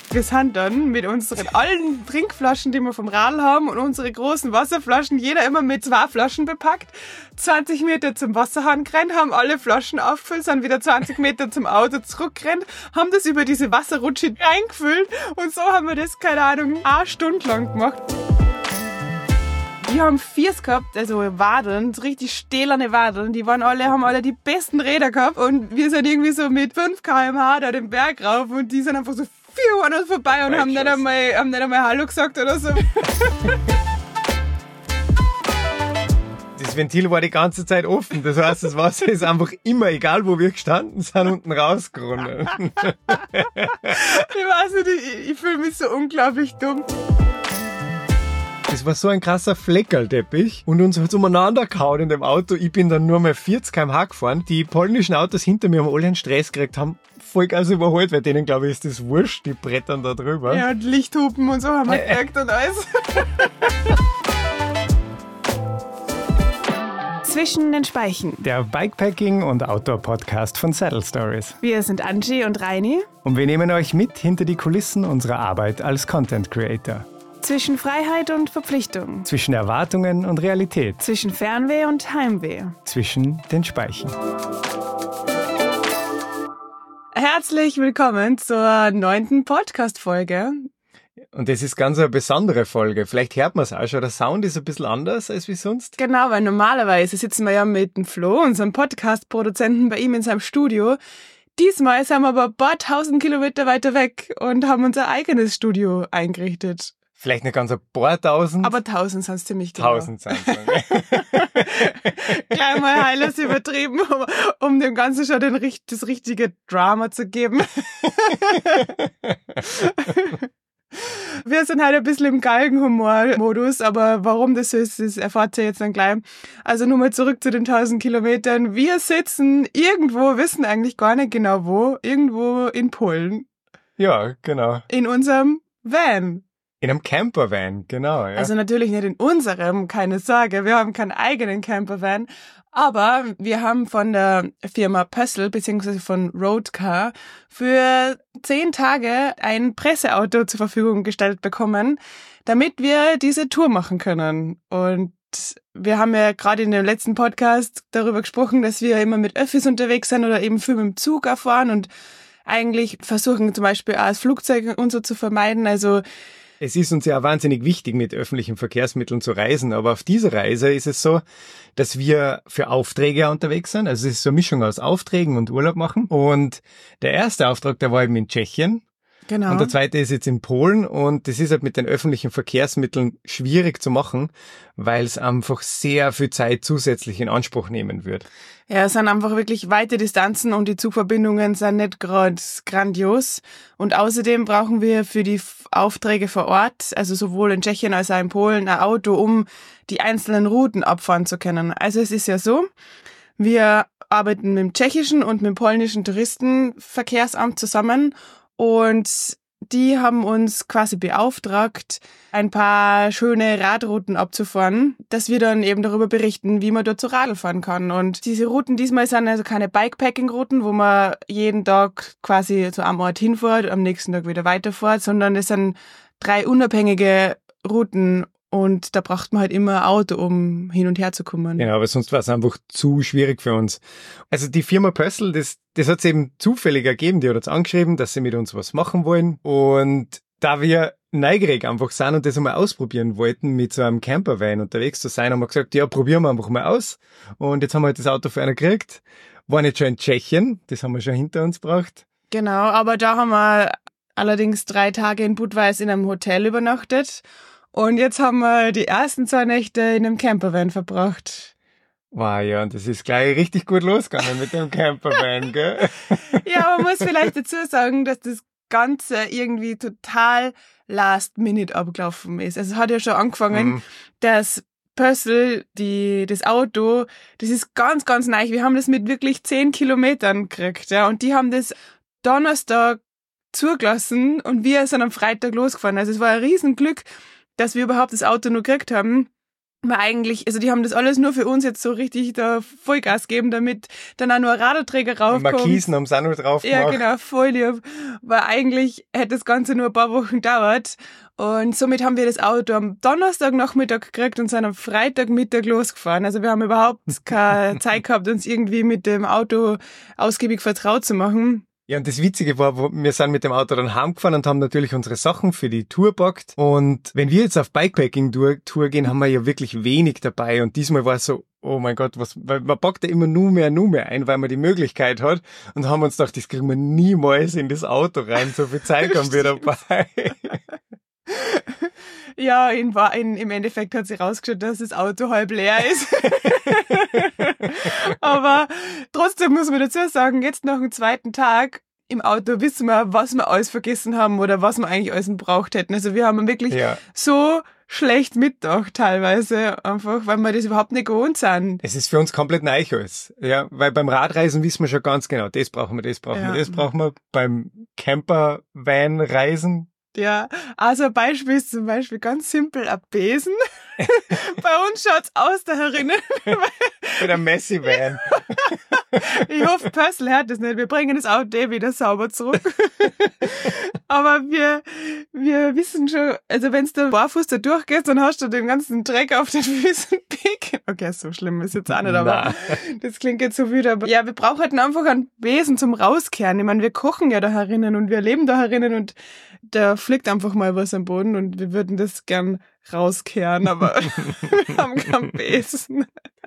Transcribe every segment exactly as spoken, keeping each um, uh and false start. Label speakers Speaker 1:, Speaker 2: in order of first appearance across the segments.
Speaker 1: Wir sind dann mit unseren allen Trinkflaschen, die wir vom Radl haben, und unsere großen Wasserflaschen, jeder immer mit zwei Flaschen bepackt, zwanzig Meter zum Wasserhahn gerannt, haben alle Flaschen aufgefüllt, sind wieder zwanzig Meter zum Auto zurückgerannt, haben das über diese Wasserrutsche reingefüllt und so haben wir das, keine Ahnung, eine Stunde lang gemacht. Wir haben Viers gehabt, also Wadeln, so richtig stählerne Wadeln. Die waren alle, haben alle die besten Räder gehabt und wir sind irgendwie so mit fünf Kilometer pro Stunde da den Berg rauf und die sind einfach so vier an uns vorbei und haben nicht, einmal, haben nicht einmal Hallo gesagt oder so.
Speaker 2: Das Ventil war die ganze Zeit offen, das heißt, das Wasser ist einfach immer, egal wo wir gestanden sind, unten rausgerunnen.
Speaker 1: Ich weiß nicht, ich, ich fühle mich so unglaublich dumm.
Speaker 2: Das war so ein krasser Fleckerlteppich und uns hat es umeinander gehauen in dem Auto. Ich bin dann nur mal vierzig Kilometer pro Stunde gefahren. Die polnischen Autos hinter mir haben alle einen Stress gekriegt, haben Vollgas überholt, weil denen, glaube ich, ist das wurscht, die brettern da drüber.
Speaker 1: Ja, und Lichthupen und so haben wir gekriegt und alles. Zwischen den Speichen.
Speaker 3: Der Bikepacking- und Outdoor-Podcast von Saddle Stories.
Speaker 1: Wir sind Angie und Reini.
Speaker 3: Und wir nehmen euch mit hinter die Kulissen unserer Arbeit als Content Creator.
Speaker 1: Zwischen Freiheit und Verpflichtung.
Speaker 3: Zwischen Erwartungen und Realität.
Speaker 1: Zwischen Fernweh und Heimweh.
Speaker 3: Zwischen den Speichen.
Speaker 1: Herzlich willkommen zur neunten Podcast-Folge.
Speaker 2: Und das ist ganz eine besondere Folge. Vielleicht hört man es auch schon. Der Sound ist ein bisschen anders als wie sonst.
Speaker 1: Genau, weil normalerweise sitzen wir ja mit dem Flo, unserem Podcast-Produzenten, bei ihm in seinem Studio. Diesmal sind wir aber ein paar tausend Kilometer weiter weg und haben unser eigenes Studio eingerichtet.
Speaker 2: Vielleicht nicht ganz ein paar tausend.
Speaker 1: Aber tausend sind es ziemlich genau.
Speaker 2: Tausend sind es.
Speaker 1: Gleich mal heilers übertrieben, um, um dem Ganzen schon den, das richtige Drama zu geben. Wir sind halt ein bisschen im Galgenhumor-Modus, aber warum das so ist, das erfahrt ihr jetzt dann gleich. Also nur mal zurück zu den tausend Kilometern. Wir sitzen irgendwo, wissen eigentlich gar nicht genau wo, irgendwo in Polen.
Speaker 2: Ja, genau.
Speaker 1: In unserem Van.
Speaker 2: In einem Campervan, genau. Ja.
Speaker 1: Also natürlich nicht in unserem, keine Sorge, wir haben keinen eigenen Campervan, aber wir haben von der Firma Pössl beziehungsweise von Roadcar für zehn Tage ein Presseauto zur Verfügung gestellt bekommen, damit wir diese Tour machen können. Und wir haben ja gerade in dem letzten Podcast darüber gesprochen, dass wir immer mit Öffis unterwegs sind oder eben viel mit dem Zug erfahren und eigentlich versuchen zum Beispiel auch das Flugzeug und so zu vermeiden, also
Speaker 2: es ist uns ja wahnsinnig wichtig, mit öffentlichen Verkehrsmitteln zu reisen, aber auf dieser Reise ist es so, dass wir für Aufträge unterwegs sind. Also es ist so eine Mischung aus Aufträgen und Urlaub machen. Und der erste Auftrag, der war eben in Tschechien.
Speaker 1: Genau.
Speaker 2: Und der zweite ist jetzt in Polen und das ist halt mit den öffentlichen Verkehrsmitteln schwierig zu machen, weil es einfach sehr viel Zeit zusätzlich in Anspruch nehmen wird.
Speaker 1: Ja, es sind einfach wirklich weite Distanzen und die Zugverbindungen sind nicht gerade grandios. Und außerdem brauchen wir für die Aufträge vor Ort, also sowohl in Tschechien als auch in Polen, ein Auto, um die einzelnen Routen abfahren zu können. Also es ist ja so, wir arbeiten mit dem tschechischen und mit dem polnischen Touristenverkehrsamt zusammen und die haben uns quasi beauftragt, ein paar schöne Radrouten abzufahren, dass wir dann eben darüber berichten, wie man dort so Radl fahren kann. Und diese Routen diesmal sind also keine Bikepacking-Routen, wo man jeden Tag quasi zu einem Ort hinfährt, am nächsten Tag wieder weiterfährt, sondern es sind drei unabhängige Routen. Und da braucht man halt immer ein Auto, um hin und her zu kommen.
Speaker 2: Genau, aber sonst war es einfach zu schwierig für uns. Also die Firma Pössl, das, das hat es eben zufällig ergeben, die hat uns angeschrieben, dass sie mit uns was machen wollen. Und da wir neugierig einfach sind und das einmal ausprobieren wollten, mit so einem Campervan unterwegs zu sein, haben wir gesagt, ja, probieren wir einfach mal aus. Und jetzt haben wir halt das Auto für einen gekriegt. War nicht schon in Tschechien, das haben wir schon hinter uns gebracht.
Speaker 1: Genau, aber da haben wir allerdings drei Tage in Budweis in einem Hotel übernachtet. Und jetzt haben wir die ersten zwei Nächte in einem Campervan verbracht.
Speaker 2: Wow, ja, und das ist gleich richtig gut losgegangen mit dem Campervan, gell?
Speaker 1: Ja, man muss vielleicht dazu sagen, dass das Ganze irgendwie total last minute abgelaufen ist. Also es hat ja schon angefangen, mhm. dass Pössl, die, das Auto, das ist ganz, ganz neu. Wir haben das mit wirklich zehn Kilometern gekriegt, ja, und die haben das Donnerstag zugelassen und wir sind am Freitag losgefahren. Also es war ein Riesenglück, dass wir überhaupt das Auto nur gekriegt haben. weil eigentlich, also die haben das alles nur für uns jetzt so richtig da Vollgas geben, damit dann auch nur ein Radarträger raufkommt.
Speaker 2: Markisen haben sie auch noch drauf gemacht.
Speaker 1: Ja, genau, voll lieb. Weil eigentlich hätte das Ganze nur ein paar Wochen gedauert. Und somit haben wir das Auto am Donnerstagnachmittag gekriegt und sind am Freitagmittag losgefahren. Also wir haben überhaupt keine Zeit gehabt, uns irgendwie mit dem Auto ausgiebig vertraut zu machen.
Speaker 2: Ja, und das Witzige war, wir sind mit dem Auto dann heimgefahren und haben natürlich unsere Sachen für die Tour gepackt. Und wenn wir jetzt auf Bikepacking-Tour gehen, haben wir ja wirklich wenig dabei. Und diesmal war es so, oh mein Gott, was, weil man packt ja immer nur mehr, nur mehr ein, weil man die Möglichkeit hat. Und haben uns gedacht, das kriegen wir niemals in das Auto rein. So viel Zeit haben wir dabei.
Speaker 1: Ja, in, in, im Endeffekt hat sich rausgeschaut, dass das Auto halb leer ist. Aber trotzdem muss man dazu sagen, jetzt nach dem zweiten Tag im Auto wissen wir, was wir alles vergessen haben oder was wir eigentlich alles gebraucht hätten. Also wir haben wirklich ja. so schlecht mitgedacht teilweise, einfach, weil wir das überhaupt nicht gewohnt sind.
Speaker 2: Es ist für uns komplett neu alles. Ja, weil beim Radreisen wissen wir schon ganz genau, das brauchen wir, das brauchen ja. wir, das brauchen wir. Beim Camper-Van-Reisen,
Speaker 1: ja, also ein Beispiel ist zum Beispiel ganz simpel ein Besen. Bei uns schaut's aus da herinnen.
Speaker 2: Mit einem Messi-Van.
Speaker 1: Ich hoffe, Pössl hört das nicht. Wir bringen das Auto eh wieder sauber zurück. Aber wir, wir wissen schon, also wenn du barfuß da durchgehst, dann hast du den ganzen Dreck auf den Füßen picken. Okay, so schlimm ist jetzt auch nicht, aber Nein. das klingt jetzt so wieder. Aber ja, wir brauchen halt einfach einen Besen zum Rauskehren. Ich meine, wir kochen ja da herinnen und wir leben da herinnen und da fliegt einfach mal was am Boden und wir würden das gern rauskehren, aber wir haben keinen Besen.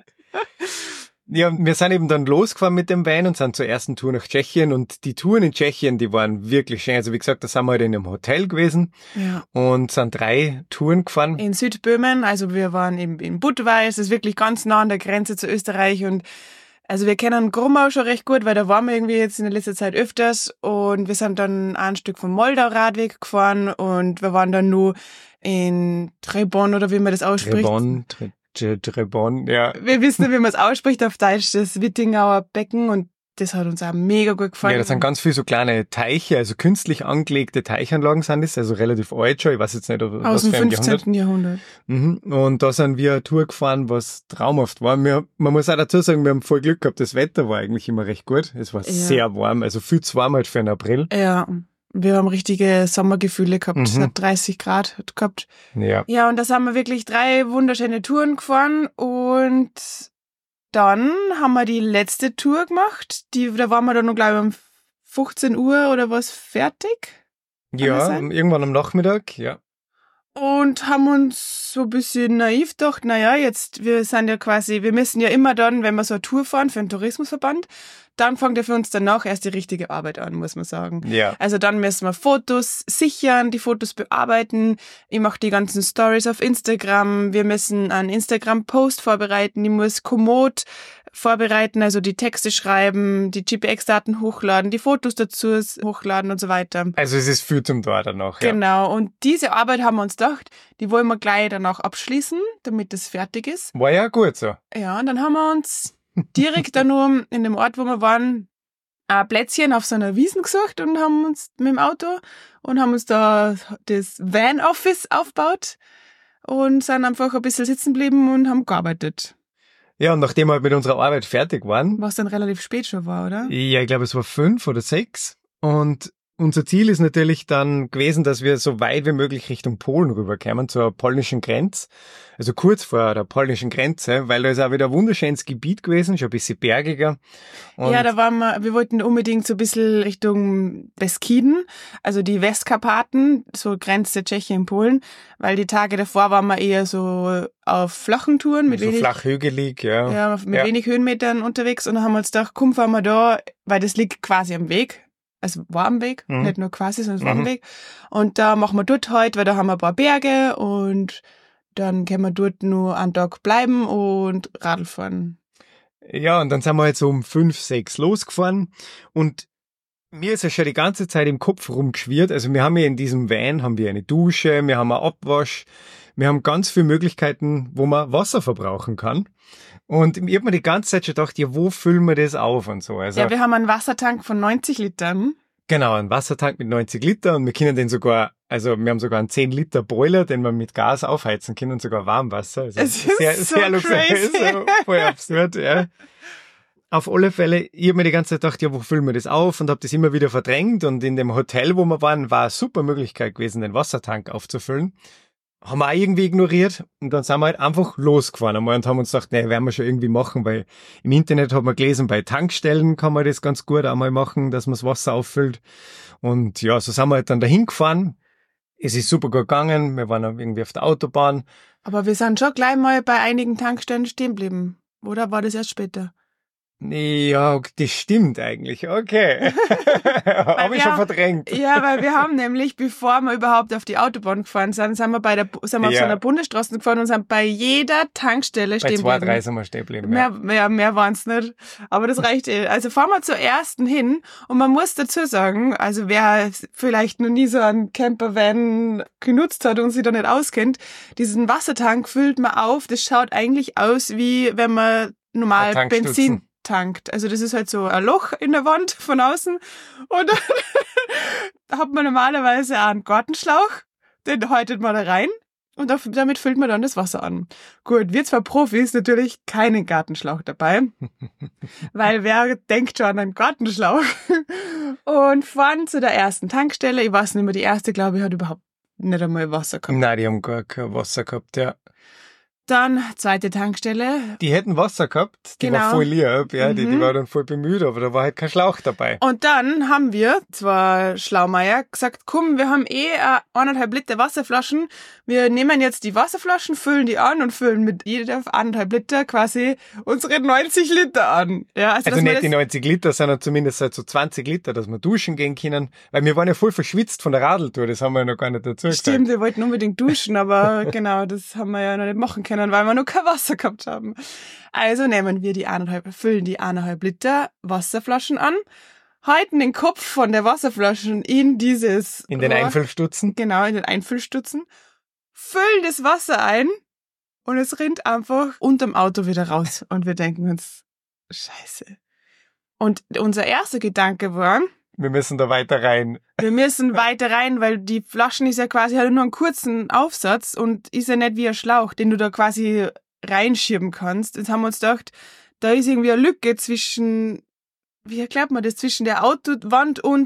Speaker 2: Ja, wir sind eben dann losgefahren mit dem Van und sind zur ersten Tour nach Tschechien und die Touren in Tschechien, die waren wirklich schön. Also wie gesagt, da sind wir halt in einem Hotel gewesen ja. und sind drei Touren gefahren.
Speaker 1: In Südböhmen, also wir waren eben in Budva, es ist wirklich ganz nah an der Grenze zu Österreich und also wir kennen Grummau schon recht gut, weil da waren wir irgendwie jetzt in der letzten Zeit öfters und wir sind dann ein Stück vom Moldau-Radweg gefahren und wir waren dann nur in Trebon oder wie man das ausspricht.
Speaker 2: Trebon, Tre- Trebon, ja.
Speaker 1: Wir wissen, wie man es ausspricht auf Deutsch, das Wittingauer Becken und das hat uns auch mega gut gefallen.
Speaker 2: Ja, das sind ganz viele so kleine Teiche, also künstlich angelegte Teichanlagen sind das, also relativ alt schon, ich weiß jetzt nicht, ob
Speaker 1: aus dem fünfzehnten Jahrhundert.
Speaker 2: Mhm. Und da sind wir eine Tour gefahren, was traumhaft war. Wir, man muss auch dazu sagen, wir haben voll Glück gehabt, das Wetter war eigentlich immer recht gut. Es war ja. sehr warm, also viel zu warm halt für den April.
Speaker 1: Ja, wir haben richtige Sommergefühle gehabt, mhm. es hat dreißig Grad gehabt.
Speaker 2: Ja.
Speaker 1: Ja, und da haben wir wirklich drei wunderschöne Touren gefahren und dann haben wir die letzte Tour gemacht. Die, da waren wir dann noch, glaube ich, um fünfzehn Uhr oder was fertig.
Speaker 2: Ja, irgendwann am Nachmittag, ja.
Speaker 1: Und haben uns so ein bisschen naiv gedacht, naja, jetzt, wir sind ja quasi, wir müssen ja immer dann, wenn wir so eine Tour fahren für einen Tourismusverband, dann fängt ja für uns danach erst die richtige Arbeit an, muss man sagen.
Speaker 2: Ja.
Speaker 1: Also dann müssen wir Fotos sichern, die Fotos bearbeiten. Ich mache die ganzen Stories auf Instagram. Wir müssen einen Instagram-Post vorbereiten. Ich muss Komoot vorbereiten, also die Texte schreiben, die G P X-Daten hochladen, die Fotos dazu hochladen und so weiter.
Speaker 2: Also es ist viel zum Tor danach,
Speaker 1: ja. Genau. Und diese Arbeit haben wir uns gedacht, die wollen wir gleich danach abschließen, damit das fertig ist.
Speaker 2: War ja gut so.
Speaker 1: Ja, und dann haben wir uns direkt da nur in dem Ort, wo wir waren, ein Plätzchen auf so einer Wiesn gesucht und haben uns mit dem Auto und haben uns da das Van-Office aufgebaut und sind einfach ein bisschen sitzen geblieben und haben gearbeitet.
Speaker 2: Ja, und nachdem wir halt mit unserer Arbeit fertig waren.
Speaker 1: Was dann relativ spät schon war, oder?
Speaker 2: Ja, ich glaube, es war fünf oder sechs. Und unser Ziel ist natürlich dann gewesen, dass wir so weit wie möglich Richtung Polen rüberkommen, zur polnischen Grenze. Also kurz vor der polnischen Grenze, weil da ist auch wieder ein wunderschönes Gebiet gewesen, schon ein bisschen bergiger. Und
Speaker 1: ja, da waren wir, wir wollten unbedingt so ein bisschen Richtung Beskiden, also die Westkarpaten, so Grenze Tschechien, Polen, weil die Tage davor waren wir eher so auf flachen Touren mit
Speaker 2: so
Speaker 1: wenig,
Speaker 2: flach hügelig, ja.
Speaker 1: Ja, mit
Speaker 2: ja.
Speaker 1: wenig Höhenmetern unterwegs und dann haben wir uns gedacht, komm, fahren wir da, weil das liegt quasi am Weg. Also war am Weg, mhm. nicht nur quasi, sondern es war am Weg. Und da machen wir dort heute, weil da haben wir ein paar Berge und dann können wir dort nur einen Tag bleiben und Radl fahren.
Speaker 2: Ja, und dann sind wir halt so um fünf, sechs losgefahren und mir ist ja schon die ganze Zeit im Kopf rumgeschwirrt. Also wir haben ja in diesem Van haben wir eine Dusche, wir haben einen Abwasch, wir haben ganz viele Möglichkeiten, wo man Wasser verbrauchen kann. Und ich habe mir die ganze Zeit schon gedacht, ja, wo füllen wir das auf und so. Also,
Speaker 1: ja, wir haben einen Wassertank von neunzig Litern.
Speaker 2: Genau, einen Wassertank mit neunzig Liter und wir können den sogar Also wir haben sogar einen zehn Liter Boiler, den man mit Gas aufheizen kann und sogar Warmwasser. Also
Speaker 1: es ist
Speaker 2: sehr,
Speaker 1: so
Speaker 2: sehr luxuriös,
Speaker 1: crazy.
Speaker 2: voll absurd, ja. Auf alle Fälle, ich habe mir die ganze Zeit gedacht, ja, wo füllen wir das auf und habe das immer wieder verdrängt und in dem Hotel, wo wir waren, war eine super Möglichkeit gewesen, den Wassertank aufzufüllen. Haben wir auch irgendwie ignoriert und dann sind wir halt einfach losgefahren einmal und haben uns gedacht, nee, werden wir schon irgendwie machen, weil im Internet hat man gelesen, bei Tankstellen kann man das ganz gut einmal machen, dass man das Wasser auffüllt. Und ja, so sind wir halt dann dahin gefahren. Es ist super gut gegangen, wir waren irgendwie auf der Autobahn.
Speaker 1: Aber wir sind schon gleich mal bei einigen Tankstellen stehen geblieben. Oder war das erst später?
Speaker 2: Ja, das stimmt eigentlich. Okay. Habe ich schon
Speaker 1: haben,
Speaker 2: verdrängt.
Speaker 1: Ja, weil wir haben nämlich, bevor wir überhaupt auf die Autobahn gefahren sind, sind wir bei der, sind wir auf
Speaker 2: Ja.
Speaker 1: so einer Bundesstraße gefahren und sind bei jeder Tankstelle
Speaker 2: Bei
Speaker 1: stehen
Speaker 2: zwei,
Speaker 1: geblieben.
Speaker 2: drei sind wir stehen geblieben. Ja.
Speaker 1: Mehr, mehr, mehr waren's nicht. Aber das reicht eh. Also fahren wir zur ersten hin und man muss dazu sagen, also wer vielleicht noch nie so einen Campervan genutzt hat und sich da nicht auskennt, diesen Wassertank füllt man auf. Das schaut eigentlich aus, wie wenn man normal
Speaker 2: Ein Tankstutzen.
Speaker 1: Benzin tankt. Also das ist halt so ein Loch in der Wand von außen und dann hat man normalerweise auch einen Gartenschlauch, den haltet man da rein. Und auf, damit füllt man dann das Wasser an. Gut, wir zwei Profis natürlich keinen Gartenschlauch dabei, weil wer denkt schon an einen Gartenschlauch? Und fahren zu der ersten Tankstelle. Ich weiß nicht mehr, die erste, glaube ich, hat überhaupt nicht einmal Wasser gehabt.
Speaker 2: Nein, die haben gar kein Wasser gehabt, ja.
Speaker 1: Dann zweite Tankstelle.
Speaker 2: Die hätten Wasser gehabt, die
Speaker 1: Genau.
Speaker 2: war voll lieb, ja, die, die
Speaker 1: Mhm.
Speaker 2: war dann voll bemüht, aber da war halt kein Schlauch dabei.
Speaker 1: Und dann haben wir, zwar Schlaumeier, gesagt, komm, wir haben eh äh, eineinhalb Liter Wasserflaschen. Wir nehmen jetzt die Wasserflaschen, füllen die an und füllen mit jeder eineinhalb Liter quasi unsere neunzig Liter an. Ja,
Speaker 2: Also
Speaker 1: dass wir
Speaker 2: nicht
Speaker 1: das-
Speaker 2: die neunzig Liter, sondern zumindest halt so zwanzig Liter, dass wir duschen gehen können, weil wir waren ja voll verschwitzt von der Radeltour, das haben wir ja noch gar nicht dazu gesagt.
Speaker 1: Stimmt, wir wollten unbedingt duschen, aber genau, das haben wir ja noch nicht machen können, weil wir noch kein Wasser gehabt haben. Also nehmen wir die eineinhalb, füllen die eineinhalb Liter Wasserflaschen an, halten den Kopf von der Wasserflaschen in dieses
Speaker 2: In den
Speaker 1: Rohr,
Speaker 2: Einfüllstutzen.
Speaker 1: genau, in den Einfüllstutzen, füllen das Wasser ein und es rinnt einfach unterm Auto wieder raus. Und wir denken uns, Scheiße. Und unser erster Gedanke war,
Speaker 2: Wir müssen da weiter rein.
Speaker 1: wir müssen weiter rein, weil die Flaschen ist ja quasi, hat nur einen kurzen Aufsatz und ist ja nicht wie ein Schlauch, den du da quasi reinschieben kannst. Jetzt haben wir uns gedacht, da ist irgendwie eine Lücke zwischen, wie erklärt man das, zwischen der Autowand und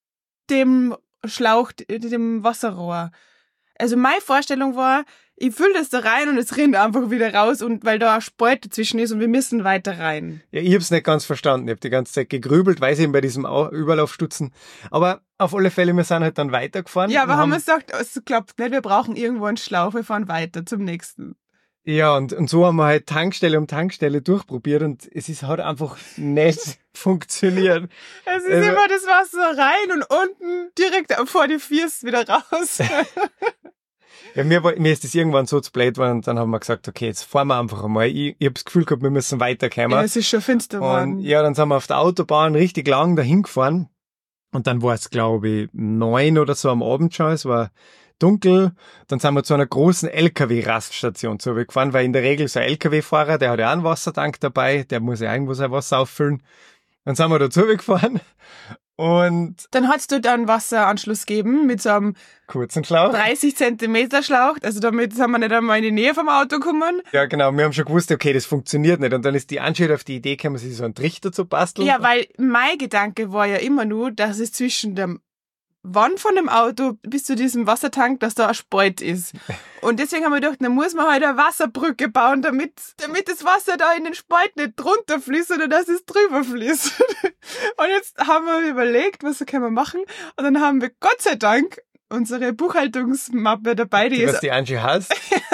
Speaker 1: dem Schlauch, dem Wasserrohr. Also meine Vorstellung war, ich fülle das da rein und es rinnt einfach wieder raus und weil da eine Spalte zwischen ist und wir müssen weiter rein.
Speaker 2: Ja, ich hab's nicht ganz verstanden. Ich hab die ganze Zeit gegrübelt, weiß eben bei diesem Au- Überlaufstutzen. Aber auf alle Fälle, wir sind halt dann weitergefahren.
Speaker 1: Ja, aber
Speaker 2: Wir
Speaker 1: haben wir uns gedacht, es klappt nicht, wir brauchen irgendwo einen Schlauch, wir fahren weiter zum nächsten.
Speaker 2: Ja, und, und so haben wir halt Tankstelle um Tankstelle durchprobiert und es ist halt einfach nicht funktioniert.
Speaker 1: Es ist
Speaker 2: Also-
Speaker 1: immer das Wasser rein und unten direkt vor die Füße wieder raus.
Speaker 2: Ja, mir, war- mir ist das irgendwann so zu blöd worden und dann haben wir gesagt, okay, jetzt fahren wir einfach einmal. Ich, ich hab das Gefühl gehabt, wir müssen weiterkommen.
Speaker 1: Ja, es ist schon finster
Speaker 2: Und
Speaker 1: geworden.
Speaker 2: ja, dann sind wir auf der Autobahn richtig lang dahin gefahren. Und dann war es, glaube ich, neun oder so am Abend schon. Es war dunkel. Dann sind wir zu einer großen L K W-Raststation zurückgefahren, weil in der Regel so ein L K W-Fahrer, der hat ja auch einen Wassertank dabei, der muss ja irgendwo sein Wasser auffüllen. Dann sind wir da zurückgefahren und
Speaker 1: Dann hat's dort einen Wasseranschluss gegeben mit so einem
Speaker 2: kurzen Schlauch.
Speaker 1: dreißig Zentimeter Schlauch. Also damit sind wir nicht einmal in die Nähe vom Auto gekommen.
Speaker 2: Ja, genau. Wir haben schon gewusst, okay, das funktioniert nicht. Und dann ist die Anschluss auf die Idee gekommen, sich so einen Trichter zu basteln.
Speaker 1: Ja, weil mein Gedanke war ja immer nur, dass es zwischen dem Wand von dem Auto bis zu diesem Wassertank, dass da ein Spalt ist. Und deswegen haben wir gedacht, dann muss man halt eine Wasserbrücke bauen, damit, damit das Wasser da in den Spalt nicht drunter fließt, sondern dass es drüber fließt. Und jetzt haben wir überlegt, was können wir machen. Und dann haben wir Gott sei Dank unsere Buchhaltungsmappe dabei, die
Speaker 2: die,
Speaker 1: ist
Speaker 2: was die Angie hasst.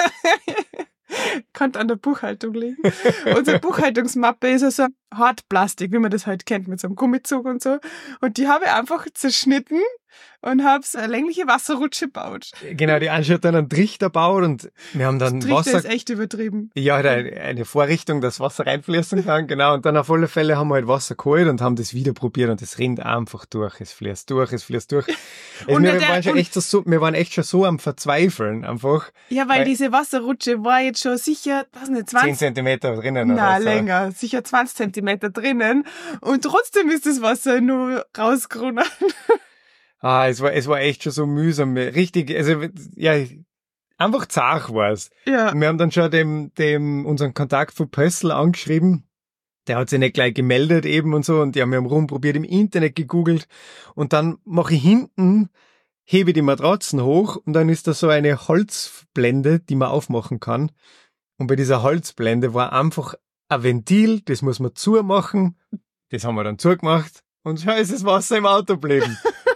Speaker 1: könnte an der Buchhaltung liegen. Unsere Buchhaltungsmappe ist ja so Hartplastik, wie man das halt kennt, mit so einem Gummizug und so. Und die habe ich einfach zerschnitten und habe so eine längliche Wasserrutsche gebaut.
Speaker 2: Genau, die Angie hat dann einen Trichter gebaut und wir haben dann
Speaker 1: Trichter
Speaker 2: Wasser...
Speaker 1: ist echt übertrieben.
Speaker 2: Ja, halt eine, eine Vorrichtung, dass Wasser reinfließen kann, genau. Und dann auf alle Fälle haben wir halt Wasser geholt und haben das wieder probiert und es rinnt einfach durch. Es fließt durch, es fließt durch. Also
Speaker 1: Und
Speaker 2: wir,
Speaker 1: der-
Speaker 2: waren schon
Speaker 1: und-
Speaker 2: echt so, wir waren echt schon so am Verzweifeln, einfach.
Speaker 1: Ja, weil,
Speaker 2: Weil-
Speaker 1: diese Wasserrutsche war jetzt schon sicher, was nicht,
Speaker 2: Zehn
Speaker 1: zwanzig,
Speaker 2: Zentimeter drinnen
Speaker 1: na,
Speaker 2: oder so.
Speaker 1: länger, sicher zwanzig Zentimeter drinnen. Und trotzdem ist das Wasser nur rausgerunnen.
Speaker 2: Ah, es war, es war echt schon so mühsam. Richtig, also, ja, einfach zart war's.
Speaker 1: Ja.
Speaker 2: Wir haben dann schon dem, dem, unseren Kontakt von Pössl angeschrieben. Der hat sich nicht gleich gemeldet eben und so und die haben mir rumprobiert, im Internet gegoogelt und dann mache ich hinten, hebe die Matratzen hoch und dann ist da so eine Holzblende, die man aufmachen kann. Und bei dieser Holzblende war einfach ein Ventil, das muss man zumachen. Das haben wir dann zugemacht und schon ist das Wasser im Auto geblieben.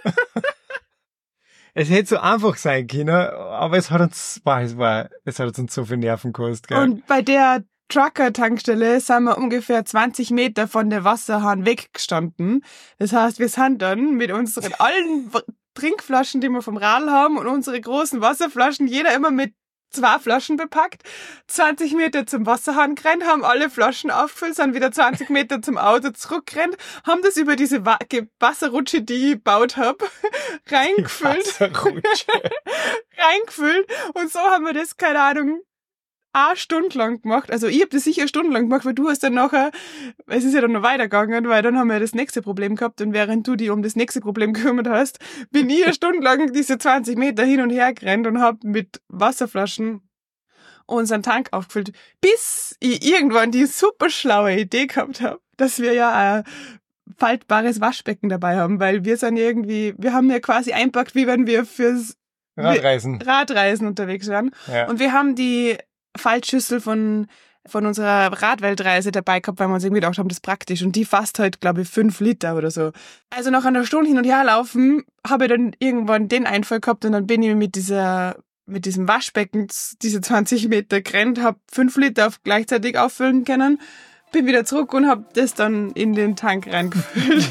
Speaker 2: Es hätte so einfach sein können, aber es hat uns, boah, es war, es hat uns so viel Nerven gekostet, gell?
Speaker 1: Und bei der Trucker-Tankstelle sind wir ungefähr zwanzig Meter von der Wasserhahn weggestanden. Das heißt, wir sind dann mit unseren allen Trinkflaschen, die wir vom Radl haben und unsere großen Wasserflaschen, jeder immer mit zwei Flaschen bepackt, zwanzig Meter zum Wasserhahn gerannt, haben alle Flaschen aufgefüllt, sind wieder zwanzig Meter zum Auto zurückgerannt, haben das über diese Wa- Wasserrutsche, die ich gebaut habe, reingefüllt. reingefüllt. Und so haben wir das, keine Ahnung, eine Stunde lang gemacht. Also ich habe das sicher stundenlang gemacht, weil du hast dann nachher, es ist ja dann noch weitergegangen, weil dann haben wir das nächste Problem gehabt und während du dich um das nächste Problem gekümmert hast, bin ich eine Stunde lang diese zwanzig Meter hin und her gerannt und habe mit Wasserflaschen unseren Tank aufgefüllt, bis ich irgendwann die super schlaue Idee gehabt habe, dass wir ja ein faltbares Waschbecken dabei haben, weil wir sind irgendwie, wir haben ja quasi einpackt, wie wenn wir fürs
Speaker 2: Radreisen.
Speaker 1: Radreisen unterwegs wären.
Speaker 2: Ja.
Speaker 1: Und wir haben die Faltschüssel von von unserer Radweltreise dabei gehabt, weil wir uns irgendwie gedacht haben, das ist praktisch. Und die fasst halt, glaube ich, fünf Liter oder so. Also nach einer Stunde hin und her laufen, habe ich dann irgendwann den Einfall gehabt und dann bin ich mit dieser mit diesem Waschbecken diese zwanzig Meter gerannt, habe fünf Liter auf gleichzeitig auffüllen können, bin wieder zurück und habe das dann in den Tank reingefüllt.